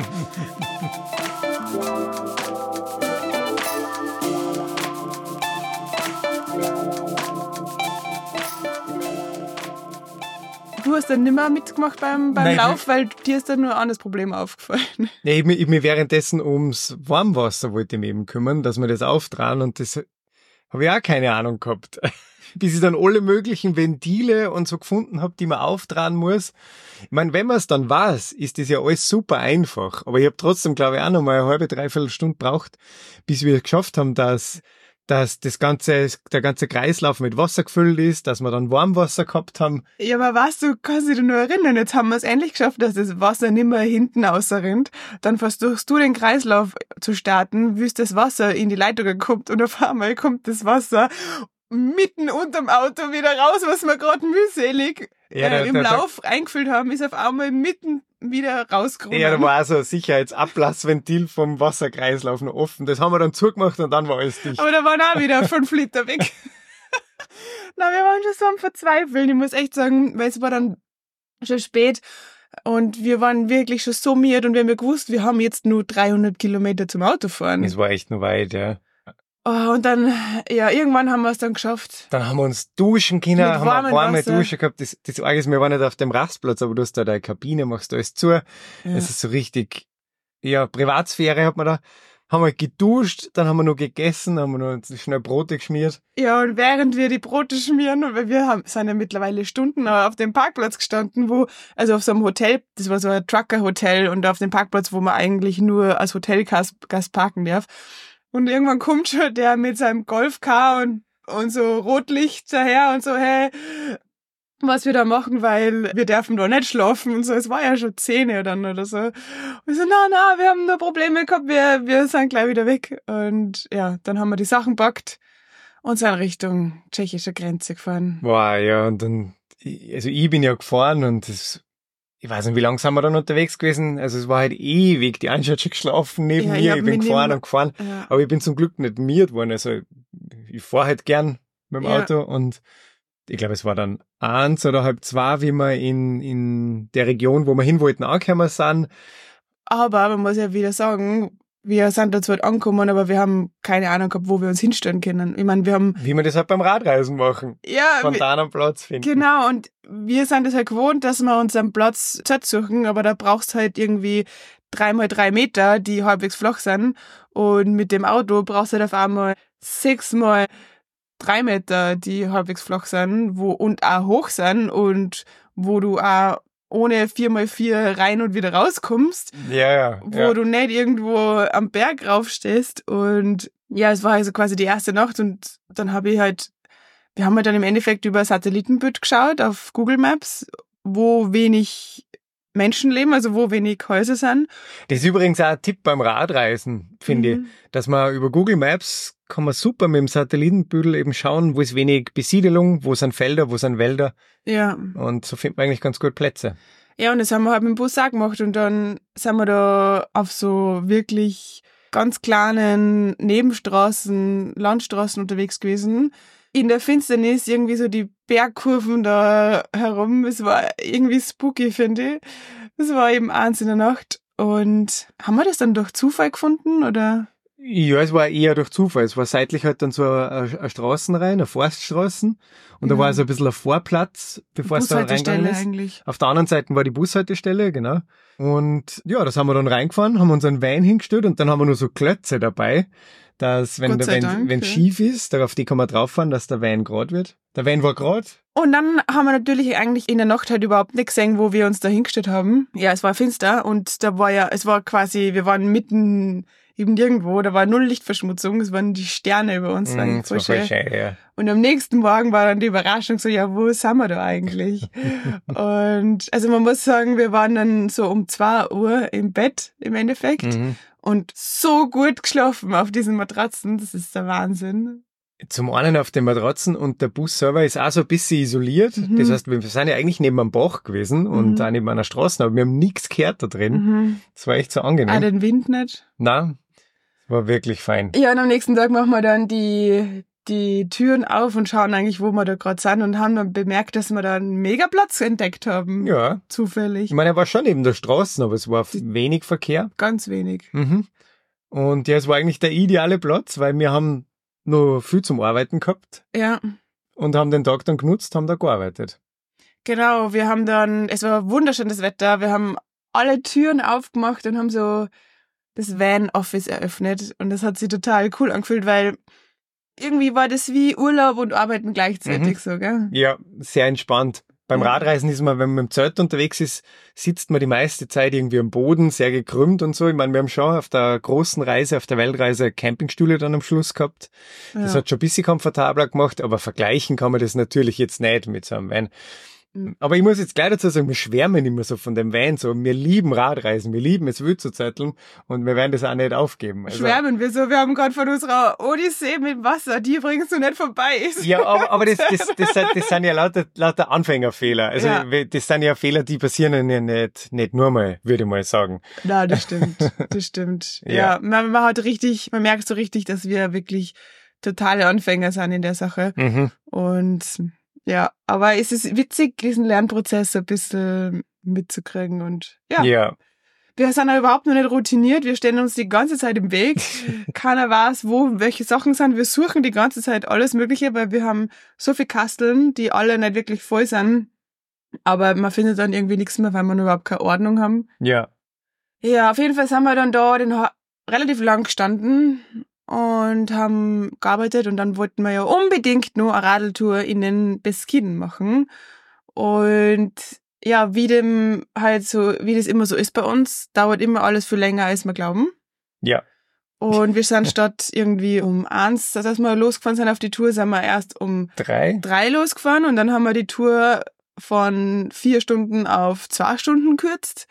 Speaker 1: Du hast dann nicht mehr mitgemacht beim, beim
Speaker 2: Nein,
Speaker 1: Lauf, weil dir ist dann nur ein anderes Problem aufgefallen.
Speaker 2: Ja, ich, ich mir währenddessen ums Warmwasser wollte ich mich eben kümmern, dass wir das auftragen und das habe ich auch keine Ahnung gehabt. Bis ich dann alle möglichen Ventile und so gefunden habe, die man auftragen muss. Ich meine, wenn man es dann weiß, ist das ja alles super einfach. Aber ich habe trotzdem, glaube ich, auch noch mal eine halbe, dreiviertel Stunde braucht, bis wir es geschafft haben, dass dass das ganze, der ganze Kreislauf mit Wasser gefüllt ist, dass wir dann Warmwasser gehabt haben.
Speaker 1: Ja, aber weißt du, kannst dich nur erinnern, jetzt haben wir es endlich geschafft, dass das Wasser nicht mehr hinten rausrinnt. Dann versuchst du den Kreislauf zu starten, wie ist das Wasser in die Leitung kommt und auf einmal kommt das Wasser mitten unterm Auto wieder raus, was wir gerade mühselig
Speaker 2: Ja,
Speaker 1: äh,
Speaker 2: da-
Speaker 1: im
Speaker 2: da- da-
Speaker 1: Lauf eingefüllt haben, ist auf einmal mitten wieder rausgekommen.
Speaker 2: Ja, da war also ein Sicherheitsablassventil vom Wasserkreislauf noch offen. Das haben wir dann zugemacht und dann war alles dicht.
Speaker 1: Aber da waren auch wieder fünf Liter weg. Na, wir waren schon so am Verzweifeln. Ich muss echt sagen, weil es war dann schon spät und wir waren wirklich schon so miert und wir haben ja gewusst, wir haben jetzt nur dreihundert Kilometer zum Autofahren.
Speaker 2: Es war echt noch weit, ja.
Speaker 1: Oh, und dann, ja, irgendwann haben wir es dann geschafft.
Speaker 2: Dann haben wir uns duschen können,
Speaker 1: Mit
Speaker 2: haben
Speaker 1: warmem
Speaker 2: eine warme
Speaker 1: Wasser.
Speaker 2: Dusche gehabt. Das, das Arge ist, wir waren nicht auf dem Rastplatz, aber du hast da deine Kabine, machst alles zu.
Speaker 1: Ja.
Speaker 2: Es ist so richtig, ja, Privatsphäre hat man da. Haben wir geduscht, dann haben wir noch gegessen, haben wir noch schnell Brote geschmiert.
Speaker 1: Ja, und während wir die Brote schmieren, weil wir haben, sind ja mittlerweile Stunden auf dem Parkplatz gestanden, wo, also auf so einem Hotel, das war so ein Trucker-Hotel und auf dem Parkplatz, wo man eigentlich nur als Hotelgast Gast parken darf. Und irgendwann kommt schon der mit seinem Golfcar und, und so Rotlicht daher und so, hey, was wir da machen, weil wir dürfen da nicht schlafen und so. Es war ja schon zehn Uhr dann oder so. Und ich so, na, na, wir haben nur Probleme gehabt, wir, wir sind gleich wieder weg. Und ja, dann haben wir die Sachen gepackt und sind Richtung tschechische Grenze gefahren.
Speaker 2: Wow, ja, und dann, also ich bin ja gefahren und das, ich weiß nicht, wie lange sind wir dann unterwegs gewesen? Also es war halt ewig, die eine hat schon geschlafen neben
Speaker 1: Ja, ich
Speaker 2: mir,
Speaker 1: hab
Speaker 2: ich bin
Speaker 1: mich
Speaker 2: gefahren
Speaker 1: nicht-
Speaker 2: und gefahren.
Speaker 1: Ja.
Speaker 2: Aber ich bin zum Glück nicht miert worden, also ich fahre halt gern mit dem
Speaker 1: Ja.
Speaker 2: Auto und ich glaube, es war dann eins oder halb zwei, wie wir in, in der Region, wo wir hin wollten, angekommen sind.
Speaker 1: Aber man muss ja wieder sagen, wir sind da zwar angekommen, aber wir haben keine Ahnung gehabt, wo wir uns hinstellen können. Ich meine, wir haben,
Speaker 2: Wie wir das halt beim Radreisen machen.
Speaker 1: ja, wir,
Speaker 2: Spontan einen Platz finden.
Speaker 1: genau, und wir sind es halt gewohnt, dass wir uns einen Platz Zeit suchen, aber da brauchst halt irgendwie drei mal drei Meter, die halbwegs flach sind. Und mit dem Auto brauchst du halt auf einmal sechs mal drei Meter, die halbwegs flach sind, wo, und auch hoch sind und wo du auch ohne vier mal vier rein und wieder rauskommst.
Speaker 2: Ja, ja.
Speaker 1: Wo
Speaker 2: ja.
Speaker 1: du nicht irgendwo am Berg raufstehst. Und ja, es war also quasi die erste Nacht und dann habe ich halt, wir haben halt dann im Endeffekt über Satellitenbild geschaut auf Google Maps, wo wenig Menschen leben, also wo wenig Häuser sind.
Speaker 2: Das ist übrigens auch ein Tipp beim Radreisen, finde
Speaker 1: Mhm.
Speaker 2: ich, dass man über Google Maps kann man super mit dem Satellitenbüdel eben schauen, wo ist wenig Besiedelung, wo sind Felder, wo sind Wälder.
Speaker 1: Ja.
Speaker 2: Und so findet man eigentlich ganz gut Plätze.
Speaker 1: Ja, und das haben wir halt mit dem Bus auch gemacht und dann sind wir da auf so wirklich ganz kleinen Nebenstraßen, Landstraßen unterwegs gewesen. In der Finsternis irgendwie so die Bergkurven da herum. Es war irgendwie spooky, finde ich. Es war eben eins in der Nacht. Und haben wir das dann durch Zufall gefunden, oder?
Speaker 2: Ja, es war eher durch Zufall. Es war seitlich halt dann so eine, eine Straßen rein, eine Forststraßen. Und da
Speaker 1: Ja.
Speaker 2: war so ein bisschen ein Vorplatz, bevor es da reingegangen ist.
Speaker 1: eigentlich.
Speaker 2: Auf der anderen Seite war die Bushaltestelle, genau. Und ja, das haben wir dann reingefahren, haben unseren Wein hingestellt und dann haben wir nur so Klötze dabei, dass wenn
Speaker 1: Gott
Speaker 2: der
Speaker 1: sei
Speaker 2: Wein,
Speaker 1: Dank,
Speaker 2: wenn
Speaker 1: ja.
Speaker 2: schief ist, auf die kann man drauf fahren, dass der Wein gerade wird. Der Wein war gerade.
Speaker 1: Und dann haben wir natürlich eigentlich in der Nacht halt überhaupt nicht gesehen, wo wir uns da hingestellt haben. Ja, es war finster und da war ja, es war quasi, wir waren mitten eben nirgendwo, da war null Lichtverschmutzung, es waren die Sterne über uns.
Speaker 2: Mm,
Speaker 1: das war
Speaker 2: das war voll
Speaker 1: schön.
Speaker 2: schön, ja.
Speaker 1: Und am nächsten Morgen war dann die Überraschung so, ja, wo sind wir da eigentlich? Und also man muss sagen, wir waren dann so um zwei Uhr im Bett im Endeffekt
Speaker 2: Mhm.
Speaker 1: und so gut geschlafen auf diesen Matratzen, das ist der Wahnsinn.
Speaker 2: Zum einen auf den Matratzen und der Bus selber ist auch so ein bisschen isoliert.
Speaker 1: Mhm.
Speaker 2: Das heißt, wir sind ja eigentlich neben einem Bach gewesen und
Speaker 1: Mhm.
Speaker 2: auch neben einer Straße, aber wir haben nichts gehört da drin.
Speaker 1: Mhm.
Speaker 2: Das war echt so
Speaker 1: Ah,
Speaker 2: angenehm.
Speaker 1: den Wind nicht.
Speaker 2: Nein, war wirklich fein.
Speaker 1: Ja, und am nächsten Tag machen wir dann die, die Türen auf und schauen eigentlich, wo wir da gerade sind und haben dann bemerkt, dass wir da einen Megaplatz entdeckt haben.
Speaker 2: Ja.
Speaker 1: Zufällig.
Speaker 2: Ich meine, er war schon neben der Straße, aber es war wenig Verkehr.
Speaker 1: Ganz wenig.
Speaker 2: Mhm. Und ja, es war eigentlich der ideale Platz, weil wir haben noch viel zum Arbeiten gehabt
Speaker 1: Ja.
Speaker 2: und haben den Tag dann genutzt, haben da gearbeitet.
Speaker 1: Genau, wir haben dann, es war wunderschönes Wetter, wir haben alle Türen aufgemacht und haben so das Van Office eröffnet und das hat sich total cool angefühlt, weil irgendwie war das wie Urlaub und Arbeiten gleichzeitig
Speaker 2: Mhm.
Speaker 1: so, gell?
Speaker 2: Ja, sehr entspannt. Beim
Speaker 1: Ja.
Speaker 2: Radreisen ist man, wenn man mit dem Zelt unterwegs ist, sitzt man die meiste Zeit irgendwie am Boden, sehr gekrümmt und so. Ich meine, wir haben schon auf der großen Reise, auf der Weltreise Campingstühle dann am Schluss gehabt. Das
Speaker 1: Ja.
Speaker 2: hat schon ein bisschen komfortabler gemacht, aber vergleichen kann man das natürlich jetzt nicht mit so einem Van.
Speaker 1: Mhm.
Speaker 2: Aber ich muss jetzt gleich dazu sagen, wir schwärmen immer so von dem Van, so, wir lieben Radreisen, wir lieben es wild zu zetteln und wir werden das auch nicht aufgeben. Also,
Speaker 1: Schwärmen wir so, wir haben gerade von unserer Odyssee mit Wasser, die übrigens noch nicht vorbei ist.
Speaker 2: ja, aber, aber das, das, das, das, das sind ja lauter, lauter Anfängerfehler. Also
Speaker 1: Ja.
Speaker 2: das sind ja Fehler, die passieren ja nicht, nicht nur mal, würde ich mal sagen.
Speaker 1: Na, das stimmt, das stimmt.
Speaker 2: Ja.
Speaker 1: Ja, man, man hat richtig, man merkt so richtig, dass wir wirklich totale Anfänger sind in der Sache.
Speaker 2: Mhm.
Speaker 1: Und ja, aber es ist witzig, diesen Lernprozess ein bisschen mitzukriegen und ja.
Speaker 2: Ja.
Speaker 1: Wir sind ja überhaupt noch nicht routiniert, wir stellen uns die ganze Zeit im Weg. Keiner weiß, wo welche Sachen sind. Wir suchen die ganze Zeit alles Mögliche, weil wir haben so viele Kasteln, die alle nicht wirklich voll sind. Aber man findet dann irgendwie nichts mehr, weil wir überhaupt keine Ordnung haben.
Speaker 2: Ja.
Speaker 1: Ja, auf jeden Fall sind wir dann da den ha- relativ lang gestanden und haben gearbeitet und dann wollten wir ja unbedingt nur eine Radeltour in den Beskiden machen. Und ja, wie dem halt so, wie das immer so ist bei uns, dauert immer alles viel länger, als wir glauben.
Speaker 2: Ja.
Speaker 1: Und wir sind statt irgendwie um eins, dass wir losgefahren sind auf die Tour, sind wir erst um
Speaker 2: Drei.
Speaker 1: drei losgefahren und dann haben wir die Tour von vier Stunden auf zwei Stunden gekürzt.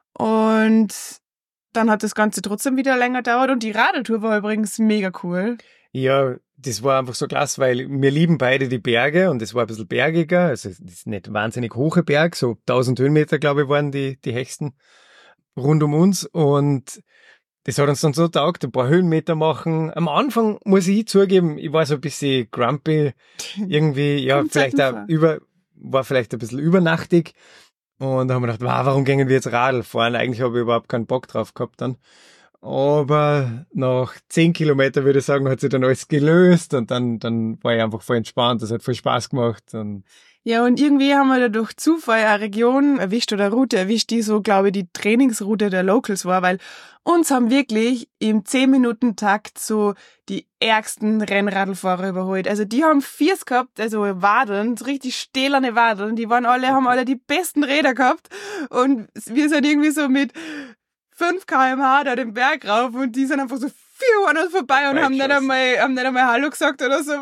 Speaker 1: Und dann hat das Ganze trotzdem wieder länger gedauert und die Radeltour war übrigens mega cool.
Speaker 2: Ja, das war einfach so klasse, weil wir lieben beide die Berge und es war ein bisschen bergiger, also das ist nicht wahnsinnig hohe Berg, so tausend Höhenmeter, glaube ich, waren die, die höchsten rund um uns und das hat uns dann so taugt, ein paar Höhenmeter machen. Am Anfang muss ich zugeben, ich war so ein bisschen grumpy, irgendwie, ja,
Speaker 1: Kommt
Speaker 2: vielleicht
Speaker 1: selten
Speaker 2: auch
Speaker 1: vor.
Speaker 2: über, war vielleicht ein bisschen übernachtig und da haben wir gedacht, wow, warum gehen wir jetzt Radl fahren? Eigentlich habe ich überhaupt keinen Bock drauf gehabt dann. Aber nach zehn Kilometer, würde ich sagen, hat sich dann alles gelöst und dann, dann war ich einfach voll entspannt. Das hat voll Spaß gemacht. Und
Speaker 1: Ja, und irgendwie haben wir da durch Zufall eine Region erwischt oder eine Route erwischt, die so, glaube ich, die Trainingsroute der Locals war, weil uns haben wirklich im zehn-Minuten-Takt so die ärgsten Rennradlfahrer überholt. Also die haben Viers gehabt, also Wadeln, so richtig stählerne Wadeln, die waren alle, haben alle die besten Räder gehabt und wir sind irgendwie so mit fünf Kilometer pro Stunde da den Berg rauf und die sind einfach so pfiuh an uns vorbei und
Speaker 2: Weit
Speaker 1: haben nicht, einmal, haben nicht einmal Hallo gesagt oder so.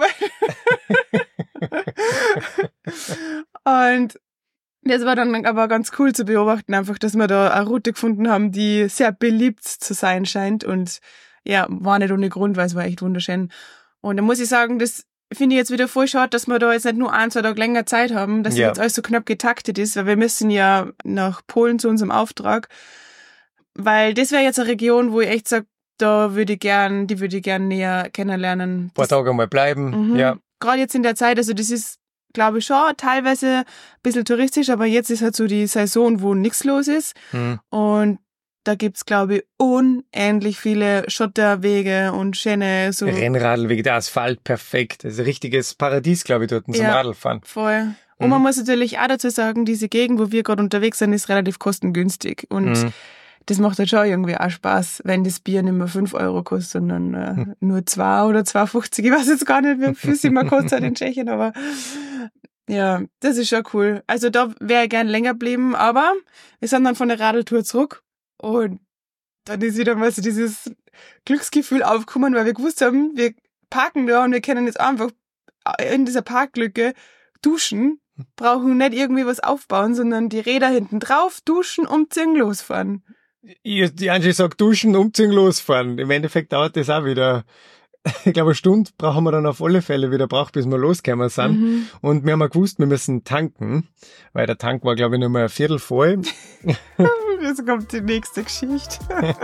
Speaker 1: Und das war dann aber ganz cool zu beobachten, einfach, dass wir da eine Route gefunden haben, die sehr beliebt zu sein scheint und ja, war nicht ohne Grund, weil es war echt wunderschön. Und da muss ich sagen, das finde ich jetzt wieder voll schade, dass wir da jetzt nicht nur ein, zwei Tage länger Zeit haben, dass
Speaker 2: Ja.
Speaker 1: jetzt alles so knapp getaktet ist, weil wir müssen ja nach Polen zu unserem Auftrag, weil das wäre jetzt eine Region, wo ich echt sage, da würde ich gern, die würde ich gern näher kennenlernen.
Speaker 2: Ein paar Tage mal bleiben,
Speaker 1: Mhm.
Speaker 2: ja.
Speaker 1: Gerade jetzt in der Zeit, also das ist, glaube ich, schon teilweise ein bisschen touristisch, aber jetzt ist halt so die Saison, wo nichts los ist.
Speaker 2: Hm.
Speaker 1: Und da gibt's, glaube ich, unendlich viele Schotterwege und schöne so.
Speaker 2: Rennradlweg, der Asphalt, perfekt. Das ist ein richtiges Paradies, glaube ich, dort zum
Speaker 1: Ja.
Speaker 2: Radlfahren.
Speaker 1: Voll. Und
Speaker 2: Mhm.
Speaker 1: man muss natürlich auch dazu sagen, diese Gegend, wo wir gerade unterwegs sind, ist relativ kostengünstig. Und
Speaker 2: Mhm.
Speaker 1: das macht halt schon irgendwie auch Spaß, wenn das Bier nicht mehr fünf Euro kostet, sondern äh,
Speaker 2: Hm.
Speaker 1: nur zwei oder zwei fünfzig. Ich weiß jetzt gar nicht, wie viel es immer kostet in Tschechien, aber ja, das ist schon cool. Also da wäre ich gern länger geblieben, aber wir sind dann von der Radeltour zurück und dann ist wieder mal so dieses Glücksgefühl aufgekommen, weil wir gewusst haben, wir parken da und wir können jetzt einfach in dieser Parklücke duschen, brauchen nicht irgendwie was aufbauen, sondern die Räder hinten drauf, duschen, umziehen, losfahren.
Speaker 2: Ich, die Angie sagt, duschen, umziehen, losfahren. Im Endeffekt dauert das auch wieder, ich glaube, eine Stunde brauchen wir dann auf alle Fälle wieder braucht, bis wir losgekommen sind.
Speaker 1: Mhm.
Speaker 2: Und wir haben auch gewusst, wir müssen tanken, weil der Tank war, glaube ich, nur mal ein Viertel voll.
Speaker 1: Jetzt kommt die nächste Geschichte.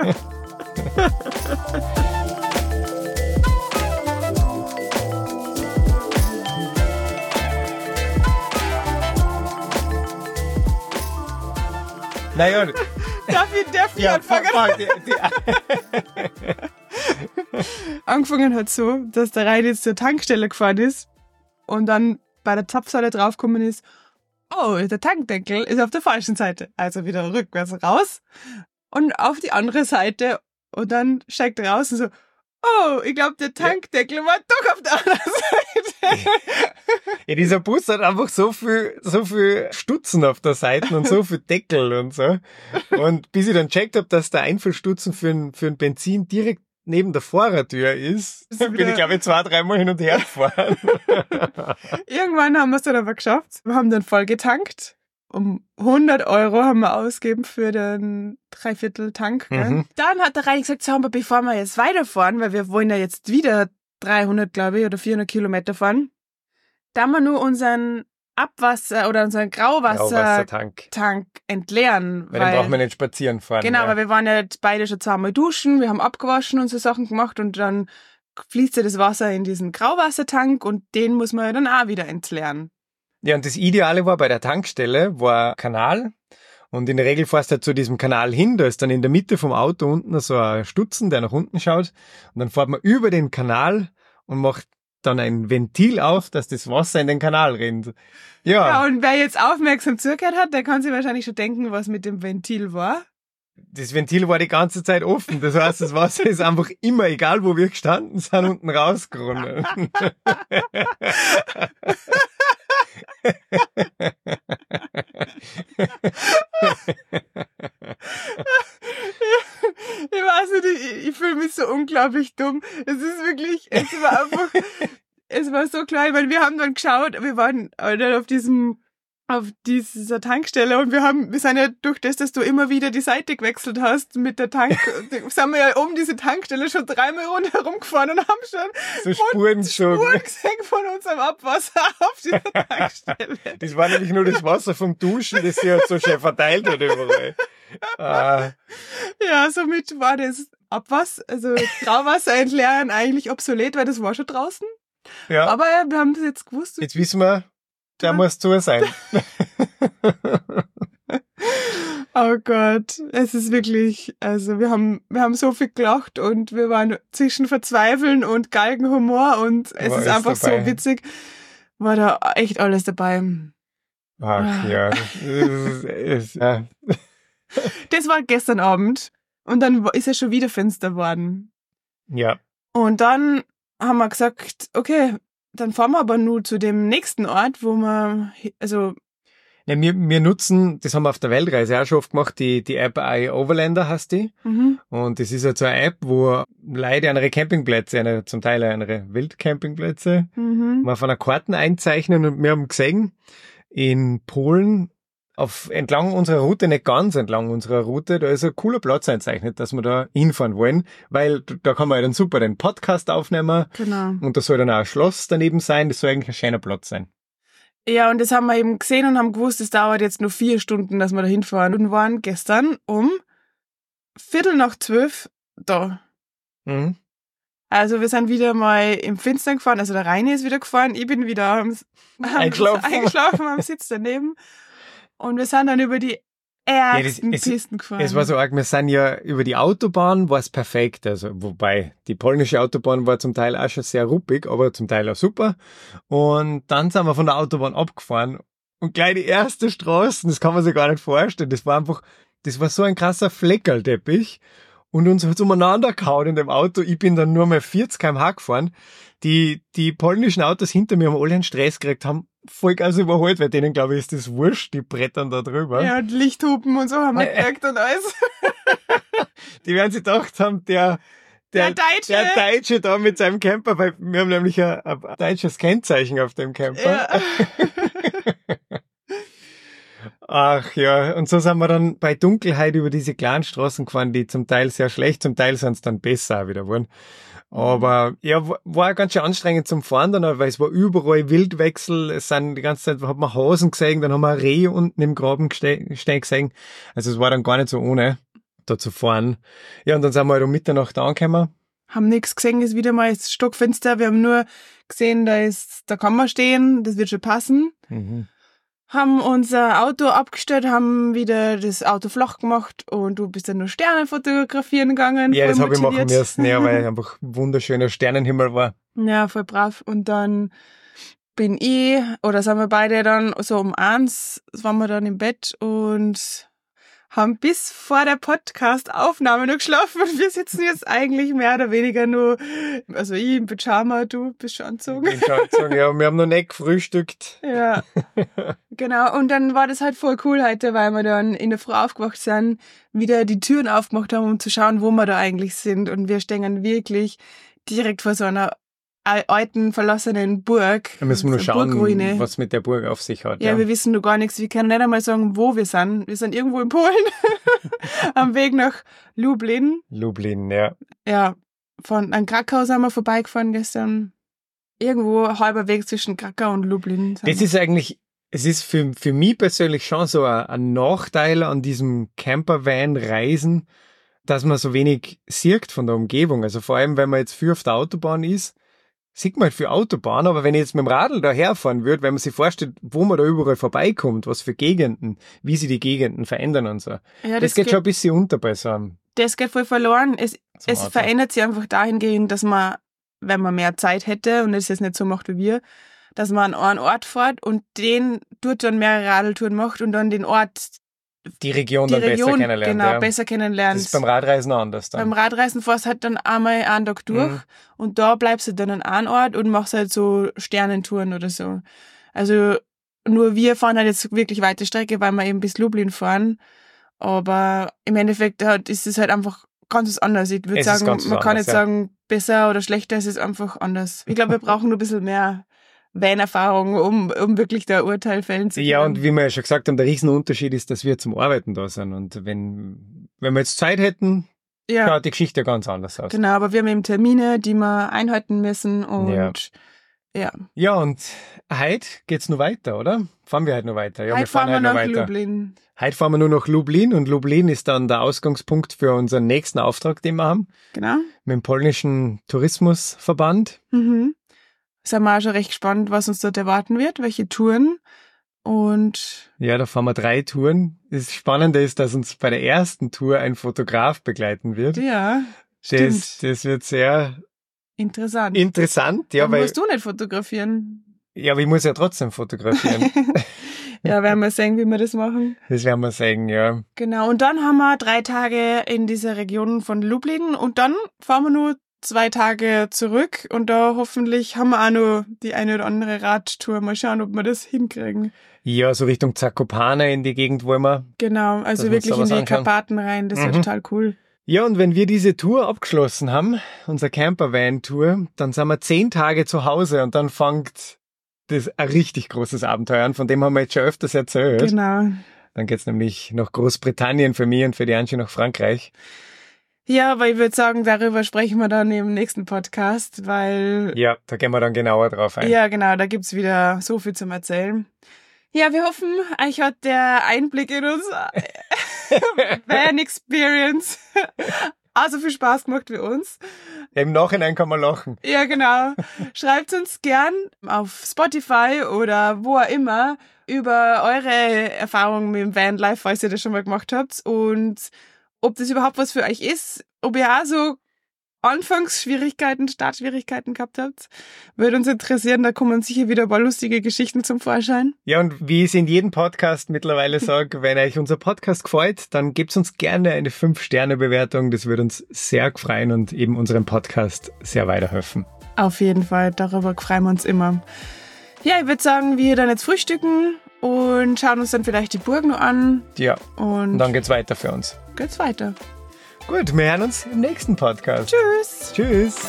Speaker 2: Naja,
Speaker 1: Darf ich, darf ich
Speaker 2: ja,
Speaker 1: anfangen?
Speaker 2: fuck, die, die,
Speaker 1: Angefangen hat so, dass der Rein jetzt zur Tankstelle gefahren ist und dann bei der Zapfsäule draufgekommen ist, oh, der Tankdeckel ist auf der falschen Seite. Also wieder rückwärts raus und auf die andere Seite und dann steigt er raus und so, oh, ich glaube, der Tankdeckel war doch auf der anderen Seite.
Speaker 2: ja, dieser Bus hat einfach so viel, so viel Stutzen auf der Seite und so viel Deckel und so. Und bis ich dann checkt habe, dass der Einfüllstutzen für ein, für ein Benzin direkt neben der Fahrertür ist,
Speaker 1: ist
Speaker 2: bin
Speaker 1: wieder-
Speaker 2: ich, glaube ich, zwei, dreimal hin und her gefahren.
Speaker 1: Irgendwann haben wir es dann aber geschafft. Wir haben dann voll getankt. Um hundert Euro haben wir ausgegeben für den Dreiviertel-Tank. Gell?
Speaker 2: Mhm.
Speaker 1: Dann hat der Reini gesagt, so, aber bevor wir jetzt weiterfahren, weil wir wollen ja jetzt wieder dreihundert, glaube ich, oder vierhundert Kilometer fahren, da wir nur unseren Abwasser oder unseren Grauwassertank
Speaker 2: Grauwassertank.
Speaker 1: entleeren.
Speaker 2: Weil dann brauchen wir nicht spazieren fahren.
Speaker 1: Genau,
Speaker 2: ja.
Speaker 1: weil wir waren ja jetzt beide schon zweimal duschen, wir haben abgewaschen und so Sachen gemacht und dann fließt ja das Wasser in diesen Grauwassertank und den muss man ja dann auch wieder entleeren.
Speaker 2: Ja, und das Ideale war, bei der Tankstelle war ein Kanal und in der Regel fährst du halt zu diesem Kanal hin, da ist dann in der Mitte vom Auto unten so ein Stutzen, der nach unten schaut und dann fährt man über den Kanal und macht dann ein Ventil auf, dass das Wasser in den Kanal rinnt. Ja,
Speaker 1: Ja, und wer jetzt aufmerksam zugehört hat, der kann sich wahrscheinlich schon denken, was mit dem Ventil war.
Speaker 2: das Ventil war die ganze Zeit offen, das heißt, das Wasser ist einfach immer, egal wo wir gestanden sind, unten rausgerunnen.
Speaker 1: Ich weiß nicht, ich, ich fühle mich so unglaublich dumm. Es ist wirklich, es war einfach, es war so klein, weil wir haben dann geschaut, wir waren dann auf diesem, auf dieser Tankstelle und wir haben, wir sind ja durch das, dass du immer wieder die Seite gewechselt hast mit der Tank, sind wir ja um diese Tankstelle schon dreimal rundherum gefahren und haben schon
Speaker 2: So Spuren
Speaker 1: Spuren
Speaker 2: gezogen.
Speaker 1: gesehen von unserem Abwasser auf dieser Tankstelle.
Speaker 2: Das war nämlich nur das Wasser vom Duschen, das sich halt so schön verteilt hat überall. Ah,
Speaker 1: Ja, somit war das Abwasser, also Grauwasser entleeren eigentlich obsolet, weil das war schon draußen.
Speaker 2: ja,
Speaker 1: Aber ja, wir haben das jetzt gewusst.
Speaker 2: jetzt wissen wir, der muss zu sein.
Speaker 1: Oh Gott, es ist wirklich, also wir haben, wir haben so viel gelacht und wir waren zwischen Verzweifeln und Galgenhumor und es
Speaker 2: War
Speaker 1: ist
Speaker 2: alles
Speaker 1: einfach
Speaker 2: dabei.
Speaker 1: so witzig. War da echt alles dabei.
Speaker 2: Ach ja. Das, ist, ist, ja.
Speaker 1: Das war gestern Abend und dann ist es schon wieder finster geworden.
Speaker 2: Ja.
Speaker 1: Und dann haben wir gesagt, okay, dann fahren wir aber nur zu dem nächsten Ort, wo wir, also...
Speaker 2: Ja, wir, wir nutzen, das haben wir auf der Weltreise auch schon oft gemacht, die, die App iOverlander heißt die.
Speaker 1: Mhm.
Speaker 2: Und das ist halt so eine App, wo Leute andere Campingplätze, eine, zum Teil andere Wildcampingplätze,
Speaker 1: Mhm.
Speaker 2: mal von einer Karten einzeichnen und wir haben gesehen, in Polen, auf, entlang unserer Route, nicht ganz entlang unserer Route, da ist ein cooler Platz einzeichnet, dass wir da hinfahren wollen, weil da kann man ja dann super den Podcast aufnehmen
Speaker 1: Genau.
Speaker 2: und da soll dann auch ein Schloss daneben sein, das soll eigentlich ein schöner Platz sein.
Speaker 1: Ja, und das haben wir eben gesehen und haben gewusst, es dauert jetzt nur vier Stunden, dass wir da hinfahren. Und waren gestern um Viertel nach zwölf da.
Speaker 2: Mhm.
Speaker 1: Also wir sind wieder mal im Finstern gefahren, also der Reini ist wieder gefahren, ich bin wieder am, am
Speaker 2: Eingeschlafen.
Speaker 1: eingeschlafen am Sitz daneben. Und wir sind dann über die ärgsten
Speaker 2: Ja, das- es-
Speaker 1: Pisten gefahren.
Speaker 2: Es war so arg, wir sind ja über die Autobahn, war es perfekt, also wobei die polnische Autobahn war zum Teil auch schon sehr ruppig, aber zum Teil auch super. Und dann sind wir von der Autobahn abgefahren und gleich die erste Straße, das kann man sich gar nicht vorstellen, das war einfach, das war so ein krasser Fleckerlteppich und uns hat's umeinander gehauen in dem Auto. Ich bin dann nur mal vierzig Kilometer pro Stunde gefahren. Die, die polnischen Autos hinter mir haben alle einen Stress gekriegt, haben Vollgas überholt, weil denen, glaube ich, ist das wurscht, die brettern da drüber.
Speaker 1: Ja, und Lichthupen und so haben wir gekriegt und alles.
Speaker 2: Die werden sich gedacht haben, der, der,
Speaker 1: Der Deutsche.
Speaker 2: der Deutsche da mit seinem Camper, weil wir haben nämlich ein, ein deutsches Kennzeichen auf dem Camper.
Speaker 1: Ja.
Speaker 2: Ach ja, und so sind wir dann bei Dunkelheit über diese kleinen Straßen gefahren, die zum Teil sehr schlecht, zum Teil sind es dann besser auch wieder geworden. Aber ja, war- war ganz schön anstrengend zum Fahren dann, weil es war überall Wildwechsel, es sind die ganze Zeit, hat man Hasen gesehen, dann haben wir ein Reh unten im Graben geste- stehen gesehen. Also es war dann gar nicht so ohne, da zu fahren. Ja, und dann sind wir halt um Mitternacht angekommen.
Speaker 1: Haben nichts gesehen, ist wieder mal ist stockfinster. Wir haben nur gesehen, da ist, da kann man stehen, das wird schon passen.
Speaker 2: Mhm.
Speaker 1: Haben unser Auto abgestellt, haben wieder das Auto flach gemacht und du bist dann nur Sterne fotografieren gegangen.
Speaker 2: Ja,
Speaker 1: voll
Speaker 2: das habe ich machen
Speaker 1: motiviert.
Speaker 2: müssen, ja, weil einfach wunderschöner Sternenhimmel war.
Speaker 1: Ja, voll brav. Und dann bin ich, oder sind wir beide dann so um eins, waren wir dann im Bett und haben bis vor der Podcast-Aufnahme noch geschlafen und wir sitzen jetzt eigentlich mehr oder weniger nur, also ich im Pyjama, du bist schon angezogen.
Speaker 2: Ich bin schon angezogen, ja, wir haben noch nicht gefrühstückt.
Speaker 1: Ja, genau. Und dann war das halt voll cool heute, weil wir dann in der Früh aufgewacht sind, wieder die Türen aufgemacht haben, um zu schauen, wo wir da eigentlich sind. Und wir stehen wirklich direkt vor so einer al- alten, verlassenen Burg.
Speaker 2: Da müssen wir nur
Speaker 1: So
Speaker 2: schauen,
Speaker 1: Burgruine.
Speaker 2: was mit der Burg auf sich hat.
Speaker 1: Ja, wir wissen noch gar nichts. Wir können nicht einmal sagen, wo wir sind. Wir sind irgendwo in Polen, am Weg nach Lublin.
Speaker 2: Lublin, ja.
Speaker 1: Ja, von an Krakau sind wir vorbeigefahren gestern. Irgendwo halber Weg zwischen Krakau und Lublin. sind
Speaker 2: Das
Speaker 1: wir.
Speaker 2: ist eigentlich, es ist für, für mich persönlich schon so ein, ein Nachteil an diesem Campervan-Reisen, dass man so wenig sieht von der Umgebung. Also vor allem, wenn man jetzt viel auf der Autobahn ist, sieht man halt viel Autobahn, aber wenn ich jetzt mit dem Radl daherfahren würde, wenn man sich vorstellt, wo man da überall vorbeikommt, was für Gegenden, wie sich die Gegenden verändern und so.
Speaker 1: ja,
Speaker 2: Das, geht schon ein bisschen unter bei so einem.
Speaker 1: das geht voll verloren. Es,
Speaker 2: so
Speaker 1: es
Speaker 2: Auto.
Speaker 1: verändert sich einfach dahingehend, dass man, wenn man mehr Zeit hätte und es jetzt nicht so macht wie wir, dass man an einen Ort fährt und den dort dann mehrere Radeltouren macht und dann den Ort,
Speaker 2: Die Region
Speaker 1: die
Speaker 2: dann besser
Speaker 1: Region
Speaker 2: kennenlernt.
Speaker 1: genau
Speaker 2: ja.
Speaker 1: besser kennenlernt.
Speaker 2: Das ist beim Radreisen anders dann.
Speaker 1: Beim Radreisen fährst halt dann einmal einen Tag durch
Speaker 2: Mhm.
Speaker 1: und da bleibst du dann an einem Ort und machst halt so Sternentouren oder so. Also nur wir fahren halt jetzt wirklich weite Strecke, weil wir eben bis Lublin fahren. Aber im Endeffekt halt ist es halt einfach ganz was anderes. Ich würde
Speaker 2: Es ist
Speaker 1: sagen,
Speaker 2: ganz was
Speaker 1: man kann
Speaker 2: anderes,
Speaker 1: nicht
Speaker 2: ja.
Speaker 1: sagen, besser oder schlechter, es ist einfach anders. Ich glaube, wir brauchen nur ein bisschen mehr Van-Erfahrung, um, um wirklich da Urteil fällen zu können.
Speaker 2: Ja, und wie wir ja schon gesagt haben, der Riesenunterschied ist, dass wir zum Arbeiten da sind. Und wenn, wenn wir jetzt Zeit hätten,
Speaker 1: ja,
Speaker 2: schaut die Geschichte ganz anders aus.
Speaker 1: genau, aber wir haben eben Termine, die wir einhalten müssen und
Speaker 2: Ja.
Speaker 1: ja.
Speaker 2: Ja, und heute geht's nur weiter, oder? Fahren wir heute noch weiter? Ja,
Speaker 1: Heute fahren wir
Speaker 2: heute
Speaker 1: nach
Speaker 2: noch weiter.
Speaker 1: Lublin.
Speaker 2: Heute fahren wir nur nach Lublin und Lublin ist dann der Ausgangspunkt für unseren nächsten Auftrag, den wir haben,
Speaker 1: Genau.
Speaker 2: mit dem polnischen Tourismusverband.
Speaker 1: Mhm. Sind wir auch schon recht gespannt, was uns dort erwarten wird, welche Touren. Und
Speaker 2: Ja, da fahren wir drei Touren. Das Spannende ist, dass uns bei der ersten Tour ein Fotograf begleiten wird.
Speaker 1: ja,
Speaker 2: Das,
Speaker 1: stimmt.
Speaker 2: das wird sehr
Speaker 1: Interessant.
Speaker 2: interessant, ja,
Speaker 1: Warum
Speaker 2: weil,
Speaker 1: musst du nicht fotografieren?
Speaker 2: ja, aber ich muss ja trotzdem fotografieren.
Speaker 1: Ja, werden wir sehen, wie wir das machen.
Speaker 2: Das werden wir sehen, ja.
Speaker 1: Genau, und dann haben wir drei Tage in dieser Region von Lublin und dann fahren wir nur zwei Tage zurück und da hoffentlich haben wir auch noch die eine oder andere Radtour. Mal schauen, ob wir das hinkriegen.
Speaker 2: Ja, so Richtung Zakopane in die Gegend wollen wir.
Speaker 1: Genau, also wirklich in die anschauen. Karpaten rein, das mhm. ist total cool.
Speaker 2: Ja, und wenn wir diese Tour abgeschlossen haben, unsere Campervan-Tour, dann sind wir zehn Tage zu Hause und dann fängt das ein richtig großes Abenteuer an, von dem haben wir jetzt schon öfters erzählt.
Speaker 1: Genau.
Speaker 2: Dann geht's nämlich nach Großbritannien für mich und für die Angie nach Frankreich.
Speaker 1: Ja, aber ich würde sagen, darüber sprechen wir dann im nächsten Podcast, weil...
Speaker 2: Ja, da gehen wir dann genauer drauf ein.
Speaker 1: Ja, genau, da gibt's wieder so viel zum Erzählen. Ja, wir hoffen, euch hat der Einblick in uns Van Experience also viel Spaß gemacht wie uns.
Speaker 2: Im Nachhinein kann man lachen.
Speaker 1: Ja, genau. Schreibt uns gern auf Spotify oder wo auch immer über eure Erfahrungen mit dem Vanlife, falls ihr das schon mal gemacht habt und ob das überhaupt was für euch ist, ob ihr auch so Anfangsschwierigkeiten, Startschwierigkeiten gehabt habt, würde uns interessieren, da kommen sicher wieder ein paar lustige Geschichten zum Vorschein.
Speaker 2: Ja, und wie ich es in jedem Podcast mittlerweile sage, wenn euch unser Podcast gefällt, dann gebt uns gerne eine fünf Sterne Bewertung, das würde uns sehr freuen und eben unserem Podcast sehr weiterhelfen.
Speaker 1: Auf jeden Fall, darüber freuen wir uns immer. Ja, ich würde sagen, wir dann jetzt frühstücken und schauen uns dann vielleicht die Burg noch an.
Speaker 2: Ja,
Speaker 1: und,
Speaker 2: und dann geht's weiter für uns.
Speaker 1: Geht's weiter.
Speaker 2: Gut, wir hören uns im nächsten Podcast.
Speaker 1: Tschüss.
Speaker 2: Tschüss.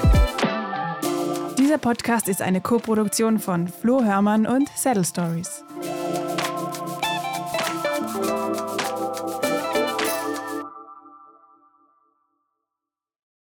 Speaker 4: Dieser Podcast ist eine Koproduktion von Flo Hörmann und Saddle Stories.